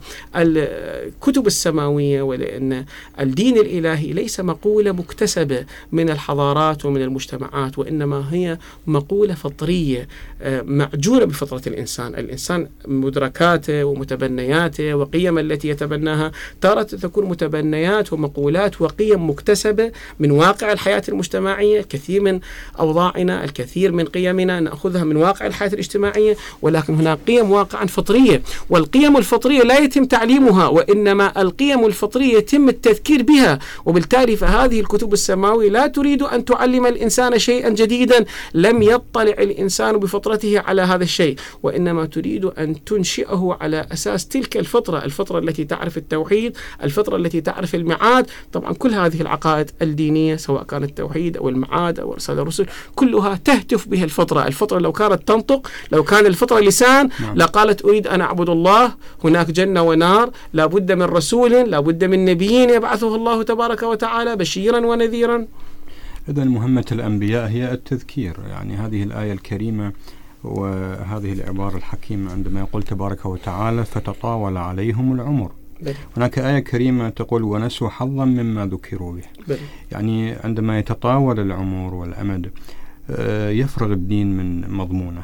الكتب السماوية ولأن الدين الإلهي ليس مقولة مكتسبة من الحضارات ومن المجتمعات، المجتمعات، وإنما هي مقولة فطرية معجونة بفطرة الإنسان مدركاته ومتبنياته وقيم التي يتبناها تارة تكون متبنيات ومقولات وقيم مكتسبة من واقع الحياة المجتمعية. كثير من أوضاعنا، الكثير من قيمنا نأخذها من واقع الحياة الاجتماعية، ولكن هناك قيم واقعا فطرية، والقيم الفطرية لا يتم تعليمها، وإنما القيم الفطرية يتم التذكير بها. وبالتالي فهذه الكتب السماوية لا تريد أن تعلم الإنسان شيئا جديدا لم يطلع الإنسان بفطرته على هذا الشيء، وإنما تريد أن تنشئه على أساس تلك الفطرة التي تعرف التوحيد، الفطرة التي تعرف المعاد. طبعا كل هذه العقائد الدينية سواء كان التوحيد أو المعاد أو إرسال الرسل كلها تهتف به الفطرة لو كانت تنطق، لو كان الفطرة لسان لقالت أريد أن أعبد الله، هناك جنة ونار، لا بد من رسول، لا بد من نبيين يبعثه الله تبارك وتعالى بشيرا ونذيرا. إذن مهمة الأنبياء هي التذكير. يعني هذه الآية الكريمة وهذه العبارة الحكيمة عندما يقول تبارك وتعالى فتطاول عليهم العمر. هناك آية كريمة تقول ونسوا حظا مما ذكروا به. يعني عندما يتطاول العمر والأمد يفرغ الدين من مضمونه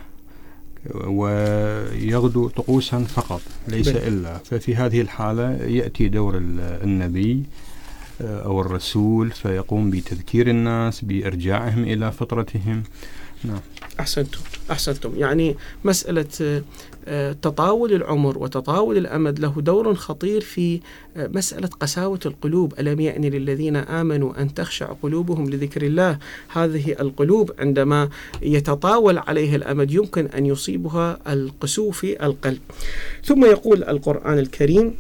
ويغدو طقوسا فقط ليس إلا. ففي هذه الحالة يأتي دور النبي أو الرسول فيقوم بتذكير الناس بإرجاعهم إلى فطرتهم. نعم. أحسنتم. يعني مسألة تطاول العمر وتطاول الأمد له دور خطير في مسألة قساوة القلوب. ألم يأن للذين آمنوا أن تخشع قلوبهم لذكر الله. هذه القلوب عندما يتطاول عليها الأمد يمكن أن يصيبها القسو في القلب. ثم يقول القرآن الكريم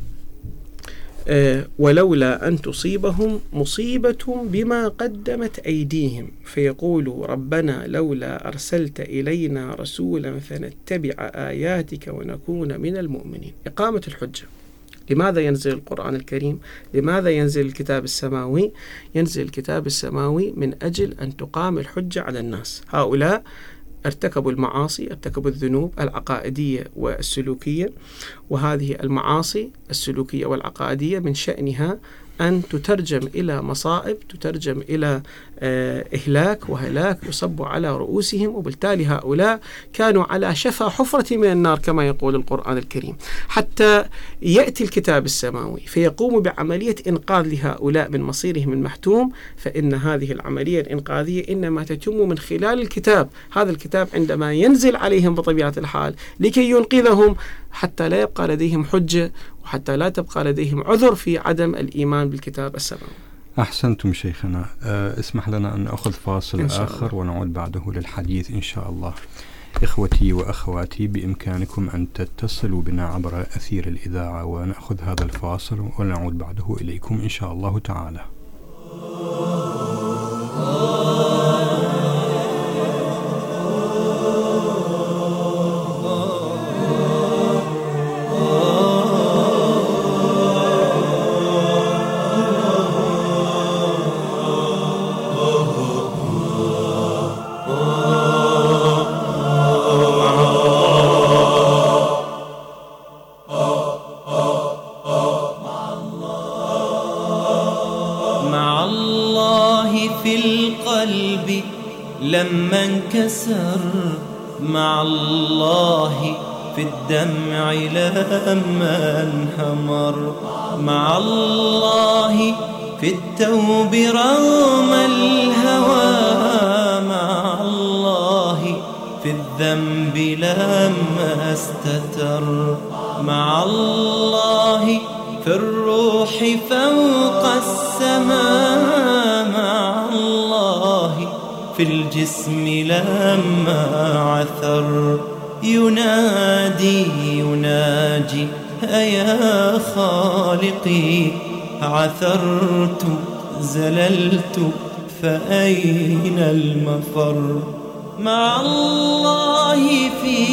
ولولا أن تصيبهم مصيبة بما قدمت أيديهم فيقولوا ربنا لولا أرسلت إلينا رسولا فنتبع آياتك ونكون من المؤمنين. إقامة الحجة. لماذا ينزل القرآن الكريم؟ لماذا ينزل الكتاب السماوي؟ ينزل الكتاب السماوي من أجل أن تقام الحجة على الناس. هؤلاء ارتكبوا المعاصي، ارتكبوا الذنوب العقائدية والسلوكية، وهذه المعاصي السلوكية والعقائدية من شأنها أن تترجم إلى مصائب، تترجم إلى إهلاك وهلاك يصب على رؤوسهم. وبالتالي هؤلاء كانوا على شفا حفرة من النار كما يقول القرآن الكريم، حتى يأتي الكتاب السماوي فيقوم بعملية إنقاذ لهؤلاء من مصيرهم المحتوم. فإن هذه العملية الإنقاذية إنما تتم من خلال الكتاب. هذا الكتاب عندما ينزل عليهم بطبيعة الحال لكي ينقذهم حتى لا يبقى لديهم حجة وحتى لا تبقى لديهم عذر في عدم الإيمان بالكتاب السماوي. أحسنتم شيخنا. اسمح لنا أن نأخذ فاصل آخر ونعود بعده للحديث إن شاء الله. إخوتي وأخواتي بإمكانكم أن تتصلوا بنا عبر أثير الإذاعة ونأخذ هذا الفاصل ونعود بعده إليكم إن شاء الله تعالى. لما انكسر مع الله في الدمع لما انهمر مع الله في التوب رغم الهوى مع الله في الذنب لما استتر مع الله في الروح فوق السماء مع الله في الجسم لما عثر يناجي أيا خالقي عثرت زللت فأين المفر مع الله في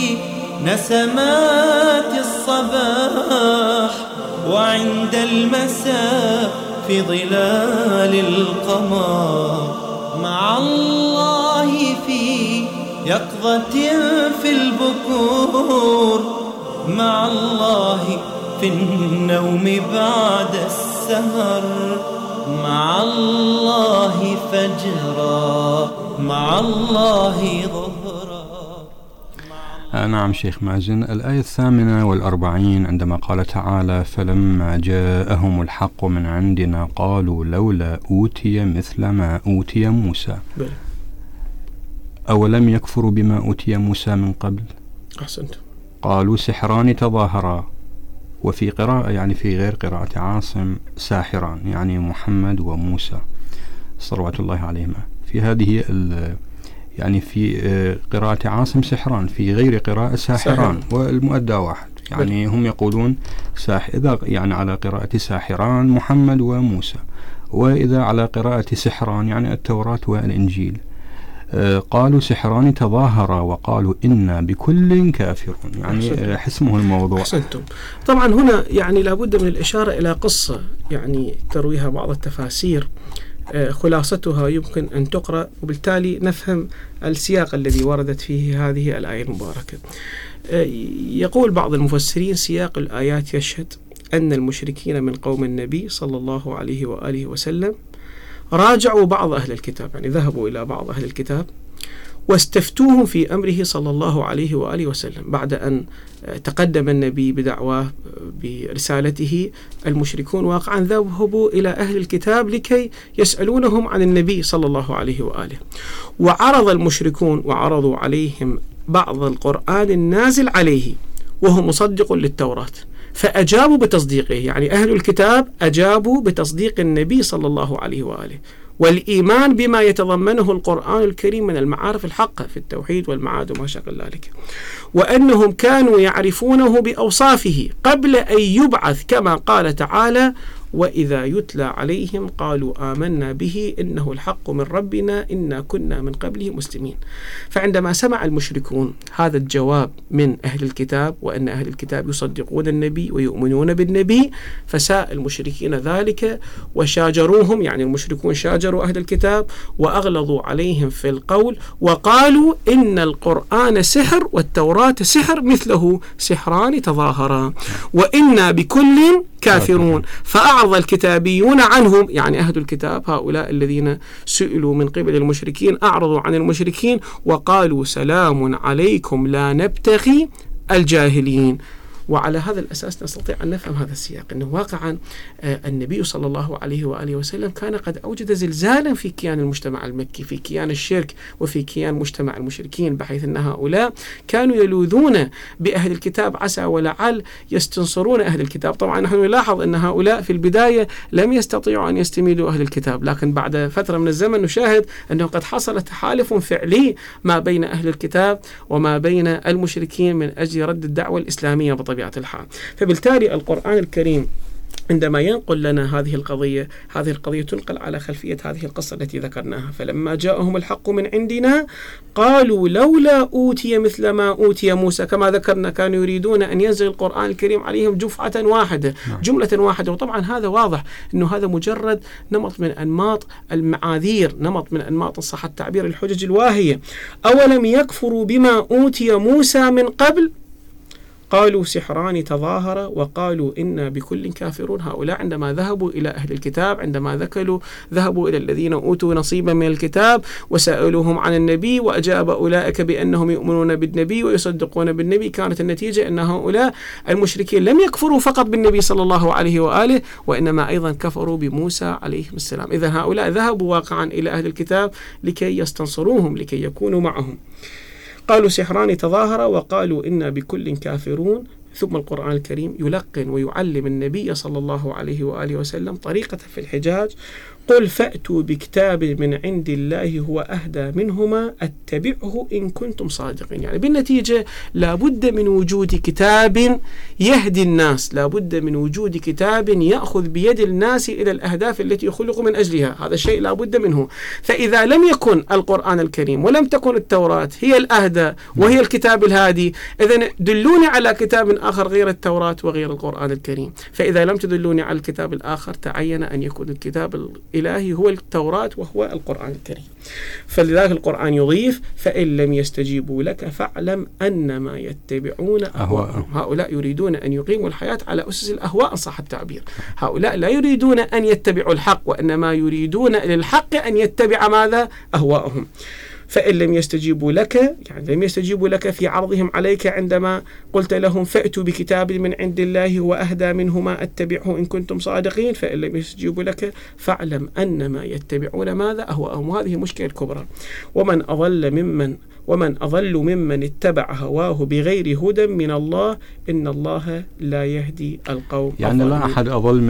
نسمات الصباح وعند المساء في ظلال القمر مع الله في يقظة في البكور مع الله في النوم بعد السهر مع الله فجرا مع الله ظهرا. نعم شيخ مازن. الآية 48 عندما قال تعالى فلما جاءهم الحق من عندنا قالوا لولا أوتي مثل ما أوتي موسى أولم يكفروا بما أوتي موسى من قبل. أحسنت. قالوا سحران تظاهرا، وفي قراءة يعني في غير قراءة عاصم ساحران، يعني محمد وموسى صلوات الله عليهما. في هذه يعني في قراءة عاصم سحران، في غير قراءة ساحران، والمؤدى واحد. يعني هم يقولون إذا يعني على قراءة ساحران محمد وموسى، وإذا على قراءة سحران يعني التوراة والإنجيل. قالوا سحران تظاهرا وقالوا إنا بكل كافرون، يعني حسمه الموضوع. أحسنتم. طبعا هنا يعني لابد من الإشارة إلى قصة يعني ترويها بعض التفاسير، خلاصتها يمكن أن تقرأ، وبالتالي نفهم السياق الذي وردت فيه هذه الآية المباركة. يقول بعض المفسرين سياق الآيات يشهد أن المشركين من قوم النبي صلى الله عليه وآله وسلم راجعوا بعض أهل الكتاب، يعني ذهبوا إلى بعض أهل الكتاب واستفتوهم في أمره صلى الله عليه وآله وسلم بعد أن تقدم النبي بدعواه برسالته. المشركون واقعا ذهبوا إلى أهل الكتاب لكي يسألونهم عن النبي صلى الله عليه وآله، وعرض المشركون وعرضوا عليهم بعض القرآن النازل عليه وهو مصدق للتوراة، فأجابوا بتصديقه. يعني أهل الكتاب أجابوا بتصديق النبي صلى الله عليه وآله والإيمان بما يتضمنه القرآن الكريم من المعارف الحقة في التوحيد والمعاد وما شاكل ذلك، وأنهم كانوا يعرفونه بأوصافه قبل أن يبعث، كما قال تعالى وإذا يتلى عليهم قالوا آمنا به إنه الحق من ربنا إنا كنا من قبله مسلمين. فعندما سمع المشركون هذا الجواب من أهل الكتاب وأن أهل الكتاب يصدقون النبي ويؤمنون بالنبي، فساء المشركين ذلك وشاجروهم، يعني المشركون شاجروا أهل الكتاب وأغلظوا عليهم في القول وقالوا إن القرآن سحر والتوراة سحر مثله سحران تظاهرا وإنا بكل كافرون. فأعرض الكتابيون عنهم، يعني أهل الكتاب هؤلاء الذين سئلوا من قبل المشركين أعرضوا عن المشركين وقالوا سلام عليكم لا نبتغي الجاهلين. وعلى هذا الأساس نستطيع أن نفهم هذا السياق، أنه واقعا النبي صلى الله عليه وآله وسلم كان قد أوجد زلزالا في كيان المجتمع المكي، في كيان الشرك وفي كيان مجتمع المشركين، بحيث أن هؤلاء كانوا يلوذون بأهل الكتاب عسى ولعل يستنصرون أهل الكتاب. طبعا نحن نلاحظ أن هؤلاء في البداية لم يستطيعوا أن يستميلوا أهل الكتاب، لكن بعد فترة من الزمن نشاهد أنه قد حصل تحالف فعلي ما بين أهل الكتاب وما بين المشركين من أجل رد الدعوة الإسلامية بطبيعة الحال. فبالتالي القرآن الكريم عندما ينقل لنا هذه القضية تنقل على خلفية هذه القصة التي ذكرناها. فلما جاءهم الحق من عندنا قالوا لولا أوتي مثل ما أوتي موسى، كما ذكرنا كانوا يريدون أن ينزل القرآن الكريم عليهم جفعة واحدة، جملة واحدة. وطبعا هذا واضح أنه هذا مجرد نمط من أنماط المعاذير، نمط من أنماط إن صح التعبير الحجج الواهية. أولم يكفروا بما أوتي موسى من قبل قالوا سحران تظاهرا وقالوا إنا بكل كافرون. هؤلاء عندما ذهبوا إلى أهل الكتاب، عندما ذهبوا إلى الذين أوتوا نصيبا من الكتاب وسألوهم عن النبي وأجاب أولئك بأنهم يؤمنون بالنبي ويصدقون بالنبي، كانت النتيجة أن هؤلاء المشركين لم يكفروا فقط بالنبي صلى الله عليه وآله، وإنما أيضا كفروا بموسى عليه السلام. إذا هؤلاء ذهبوا واقعا إلى أهل الكتاب لكي يستنصروهم، لكي يكونوا معهم. قالوا سحران تظاهرا وقالوا إنا بكل كافرون. ثم القرآن الكريم يلقن ويعلم النبي صلى الله عليه وآله وسلم طريقة في الحجاج. قل فأتوا بكتاب من عند الله هو أهدى منهما أتبعه إن كنتم صادقين. يعني بالنتيجة لابد من وجود كتاب يهدي الناس، لابد من وجود كتاب يأخذ بيد الناس إلى الأهداف التي خلقوا من أجلها، هذا الشيء لابد منه. فإذا لم يكن القرآن الكريم ولم تكن التوراة هي الأهدى وهي الكتاب الهادي، إذن دلوني على كتاب آخر غير التوراة وغير القرآن الكريم. فإذا لم تدلوني على الكتاب الآخر تعين أن يكون الكتاب الإلهي هو التوراة وهو القرآن الكريم. فلذلك القرآن يضيف: فإن لم يستجيبوا لك فاعلم أنما يتبعون أهواءهم. هؤلاء يريدون أن يقيموا الحياة على أسس الأهواء إن صح التعبير. هؤلاء لا يريدون أن يتبعوا الحق، وإنما يريدون للحق أن يتبع ماذا؟ أهواءهم. فإن لم يستجيبوا لك، يعني لم يستجيبوا لك في عرضهم عليك عندما قلت لهم فأتوا بكتاب من عند الله وأهدى منه ما أتبعه إن كنتم صادقين. فإن لم يستجيبوا لك فاعلم أنما يتبعون ماذا؟ أهواءهم. وهذه مشكلة كبرى. ومن أضل ممن اتبع هواه بغير هدى من الله إن الله لا يهدي القوم يعني لا أحد أضل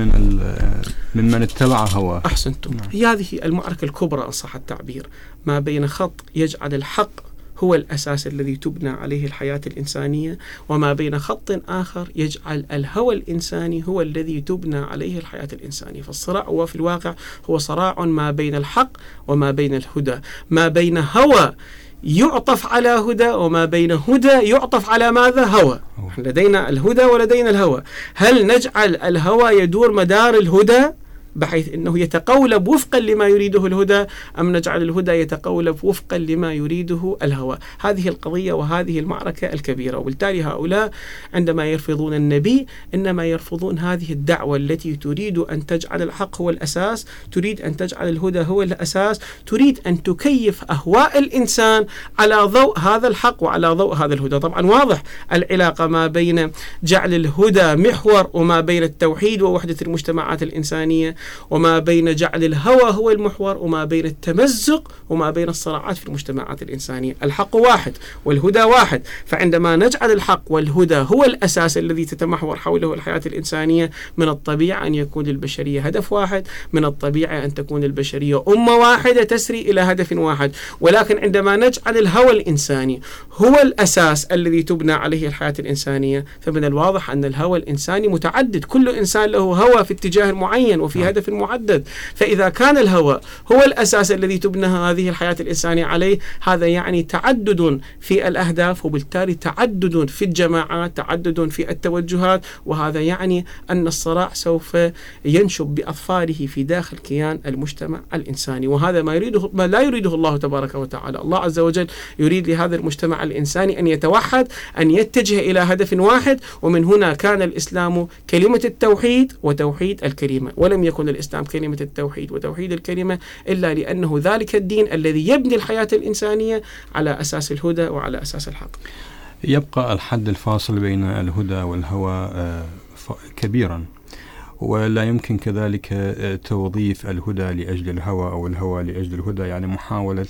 ممن اتبع هواه. أحسنتم. هذه المعركة الكبرى إن صح التعبير، ما بين خط يجعل الحق هو الأساس الذي تبنى عليه الحياة الإنسانية، وما بين خط آخر يجعل الهوى الإنساني هو الذي تبنى عليه الحياة الإنسانية. فالصراع هو في الواقع هو صراع ما بين الحق وما بين الهدى، ما بين هوى يعطف على هدى وما بين هدى يعطف على ماذا؟ هوى. لدينا الهدى ولدينا الهوى. هل نجعل الهوى يدور مدار الهدى بحيث أنه يتقولب وفقا لما يريده الهدى، أم نجعل الهدى يتقولب وفقا لما يريده الهوى؟ هذه القضية وهذه المعركة الكبيرة. وبالتالي هؤلاء عندما يرفضون النبي إنما يرفضون هذه الدعوة التي تريد أن تجعل الحق هو الأساس، تريد أن تجعل الهدى هو الأساس، تريد أن تكيف أهواء الإنسان على ضوء هذا الحق وعلى ضوء هذا الهدى. طبعا واضح العلاقة ما بين جعل الهدى محور وما بين التوحيد ووحدة المجتمعات الإنسانية، وما بين جعل الهوى هو المحور، وما بين التمزق وما بين الصراعات في المجتمعات الإنسانية. الحق واحد والهدى واحد. فعندما نجعل الحق والهدى هو الأساس الذي تتمحور حوله الحياة الإنسانية، من الطبيعي أن يكون للبشرية هدف واحد، من الطبيعي أن تكون البشرية أمة واحدة تسري إلى هدف واحد. ولكن عندما نجعل الهوى الإنساني هو الأساس الذي تبنى عليه الحياة الإنسانية، فمن الواضح أن الهوى الإنساني متعدد، كل إنسان له هوى في اتجاه معين وفي هدف معدد. فإذا كان الهوى هو الأساس الذي تبنى هذه الحياة الإنسانية عليه، هذا يعني تعدد في الأهداف، وبالتالي تعدد في الجماعات، تعدد في التوجهات، وهذا يعني أن الصراع سوف ينشب بأظفاره في داخل كيان المجتمع الإنساني. وهذا ما لا يريده الله تبارك وتعالى. الله عز وجل يريد لهذا المجتمع الإنساني أن يتوحد، أن يتجه إلى هدف واحد. ومن هنا كان الإسلام كلمة التوحيد وتوحيد الكلمة، ولم يكن الإسلام كلمة التوحيد وتوحيد الكلمة إلا لأنه ذلك الدين الذي يبني الحياة الإنسانية على أساس الهدى وعلى أساس الحق. يبقى الحد الفاصل بين الهدى والهوى كبيرا، ولا يمكن كذلك توظيف الهدى لأجل الهوى أو الهوى لأجل الهدى، يعني محاولة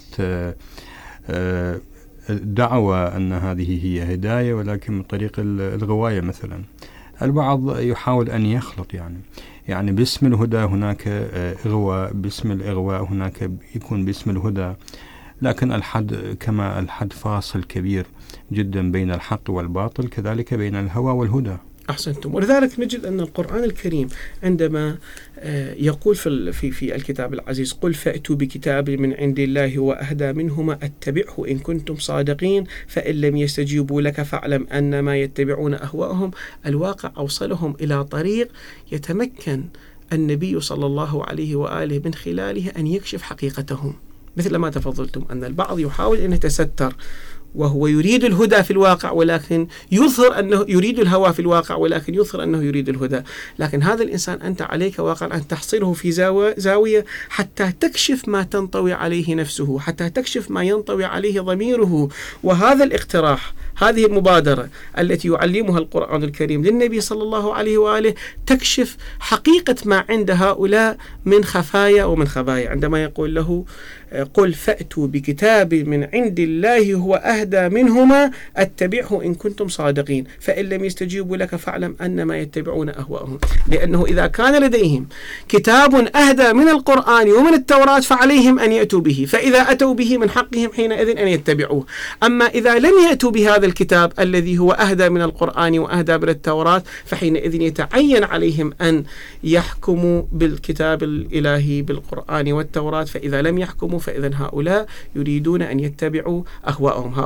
دعوى أن هذه هي هداية ولكن من طريق الغواية مثلا. البعض يحاول أن يخلط، يعني باسم الهدى هناك إغواء، باسم الإغواء هناك يكون باسم الهدى، لكن الحد فاصل كبير جدا بين الحق والباطل، كذلك بين الهوى والهدى. أحسنتم. ولذلك نجد أن القرآن الكريم عندما يقول في الكتاب العزيز: قل فأتوا بكتاب من عند الله وأهدى منهما أتبعه إن كنتم صادقين فإن لم يستجيبوا لك فاعلم أنما يتبعون أهواءهم. الواقع أوصلهم إلى طريق يتمكن النبي صلى الله عليه وآله من خلاله أن يكشف حقيقتهم، مثل ما تفضلتم أن البعض يحاول أن يتستر وهو يريد الهدى في الواقع، ولكن يظهر أنه يريد الهوى في الواقع، ولكن يظهر أنه يريد الهدى. لكن هذا الإنسان أنت عليك واقعا أن تحصره في زاوية حتى تكشف ما تنطوي عليه نفسه، حتى تكشف ما ينطوي عليه ضميره. وهذا الاقتراح، هذه المبادرة التي يعلمها القرآن الكريم للنبي صلى الله عليه وآله تكشف حقيقة ما عند هؤلاء من خفايا ومن خبايا. عندما يقول له: قل فأتوا بكتاب من عند الله هو أهدى منهما أتبعه إن كنتم صادقين فإن لم يستجيبوا لك فاعلم أنما يتبعون أهواءهم. لأنه إذا كان لديهم كتاب أهدى من القرآن ومن التوراة فعليهم أن يأتوا به، فإذا أتوا به من حقهم حينئذ أن يتبعوه. أما إذا لم يأتوا بهذا الكتاب الذي هو أهدى من القرآن وأهدى من التوراة فحينئذ يتعين عليهم أن يحكموا بالكتاب الإلهي بالقرآن والتوراة. فإذا لم يحكموا فإذا هؤلاء يريدون أن يتبعوا أهواءهم.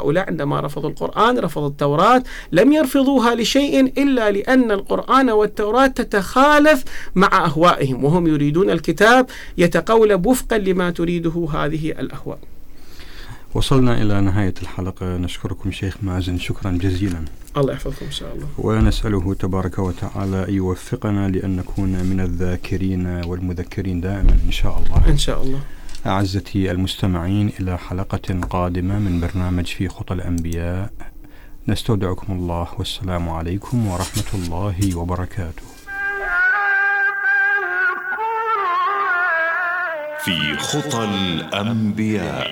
هؤلاء عندما رفضوا القرآن رفضوا التوراة، لم يرفضوها لشيء إلا لأن القرآن والتوراة تتخالف مع أهوائهم، وهم يريدون الكتاب يتقولب وفقا لما تريده هذه الأهواء. وصلنا إلى نهاية الحلقة. نشكركم شيخ مازن شكرا جزيلا. الله يحفظكم إن شاء الله. ونسأله تبارك وتعالى أن يوفقنا لأن نكون من الذاكرين والمذكرين دائما إن شاء الله. إن شاء الله. أعزتي المستمعين، إلى حلقة قادمة من برنامج في خطى الأنبياء، نستودعكم الله، والسلام عليكم ورحمة الله وبركاته. في خطى الأنبياء.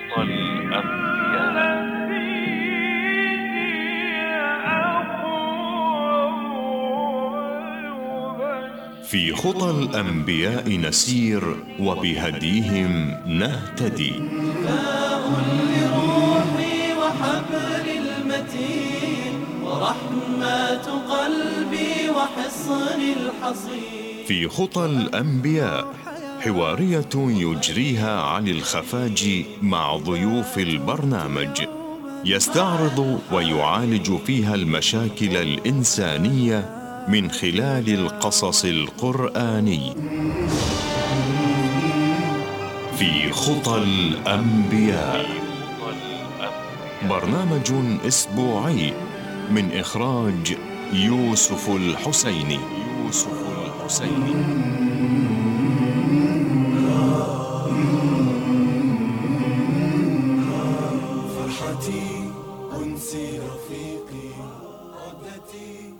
في خطى الأنبياء نسير وبهديهم نهتدي. شفاء لروحي وحبل المتين ورحمة قلبي وحصن الحصين. في خطى الأنبياء حوارية يجريها علي الخفاجي مع ضيوف البرنامج، يستعرض ويعالج فيها المشاكل الإنسانية من خلال القصص القرآني. في خطى الأنبياء، برنامج أسبوعي من إخراج يوسف الحسيني. فرحتي أنسي رفيقي عدتي